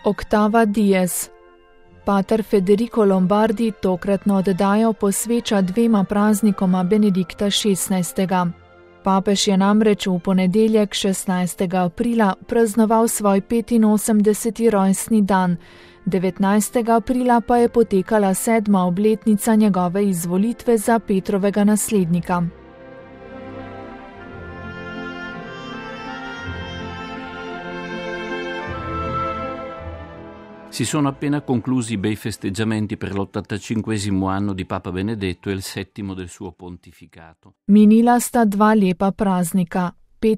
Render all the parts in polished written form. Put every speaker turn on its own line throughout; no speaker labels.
Octava Dies. Pater Federico Lombardi tokratno oddajo posveča dvema praznikoma Benedikta XVI. Papež je namreč v ponedeljek 16. aprila praznoval svoj 85. rojstni dan, 19. aprila pa je potekala 7. obletnica njegove izvolitve za Petrovega naslednika.
Si sono appena conclusi i bei festeggiamenti per l'85° anno di Papa Benedetto e il 7° del suo pontificato.
Minila sta dva lepa praznika,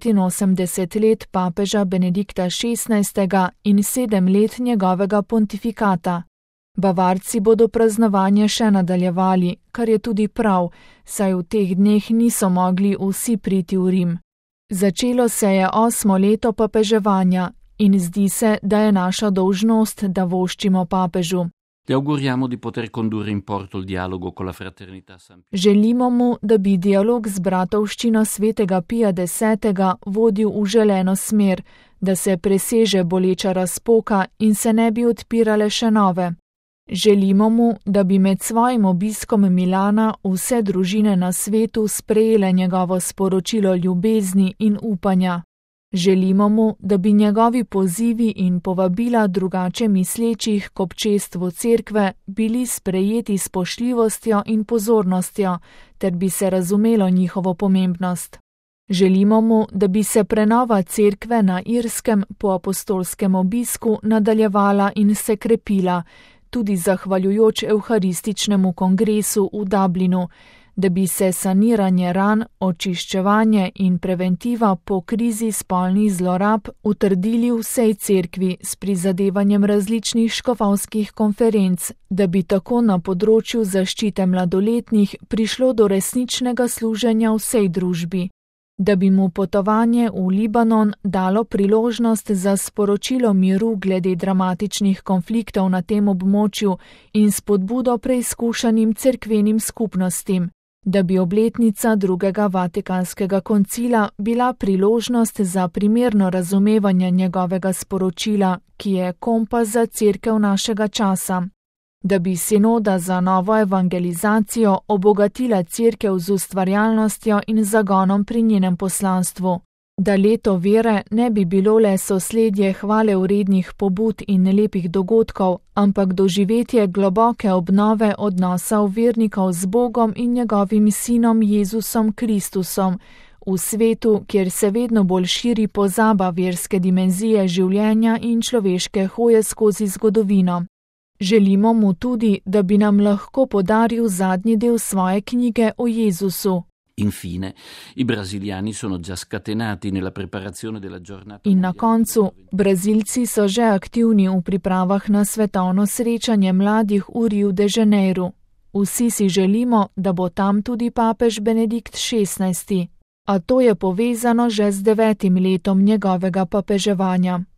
85 let papeža Benedikta XVI. In 7 let njegovega pontifikata. Bavarci bodo praznovanje še nadaljevali, kar je tudi prav, saj v teh dneh niso mogli vsi priti v Rim. Začelo se je 8. leto papeževanja. In zdi se, da je naša dolžnost, da voščimo papežu.
Ti auguriamo di poter condurre in porto il dialogo con la fraternità San Pio.
Želimo mu, da bi dialog z bratovščino svetega Pija X. vodil v želeno smer, da se preseže boleča razpoka in se ne bi odpirale še nove. Želimo mu, da bi med svojim obiskom Milana vse družine na svetu sprejele njegovo sporočilo ljubezni in upanja. Želimo mu, da bi njegovi pozivi in povabila drugače mislečih k občestvu cerkve bili sprejeti s spoštljivostjo in pozornostjo, ter bi se razumelo njihovo pomembnost. Želimo mu, da bi se prenova cerkve na Irskem po apostolskem obisku nadaljevala in se krepila, tudi zahvaljujoč Evharističnemu kongresu v Dublinu, da bi se saniranje ran, očiščevanje in preventiva po krizi spolnih zlorab utrdili v vsej cerkvi s prizadevanjem različnih škofovskih konferenc, da bi tako na področju zaščite mladoletnih prišlo do resničnega služenja vsej družbi, da bi mu potovanje v Libanon dalo priložnost za sporočilo miru glede dramatičnih konfliktov na tem območju in spodbudo preizkušanim cerkvenim skupnostim, da bi obletnica drugega Vatikanskega koncila bila priložnost za primerno razumevanje njegovega sporočila, ki je kompas za cerkev našega časa, da bi sinoda za novo evangelizacijo obogatila cerkev z ustvarjalnostjo in zagonom pri njenem poslanstvu, da leto vere ne bi bilo le sosledje hvale vrednih pobud in lepih dogodkov, ampak doživetje globoke obnove odnosa vernikov z Bogom in njegovim sinom Jezusom Kristusom, v svetu, kjer se vedno bolj širi pozaba verske dimenzije življenja in človeške hoje skozi zgodovino. Želimo mu tudi, da bi nam lahko podaril zadnji del svoje knjige o Jezusu.
Infine, i brasiliani sono già scatenati nella preparazione della giornata.
In na koncu, Brazilci so že aktivni v pripravah na svetovno srečanje mladih v Rio de Janeiro. Vsi si želimo, da bo tam tudi papež Benedikt XVI. A to je povezano že z 9. letom njegovega papeževanja.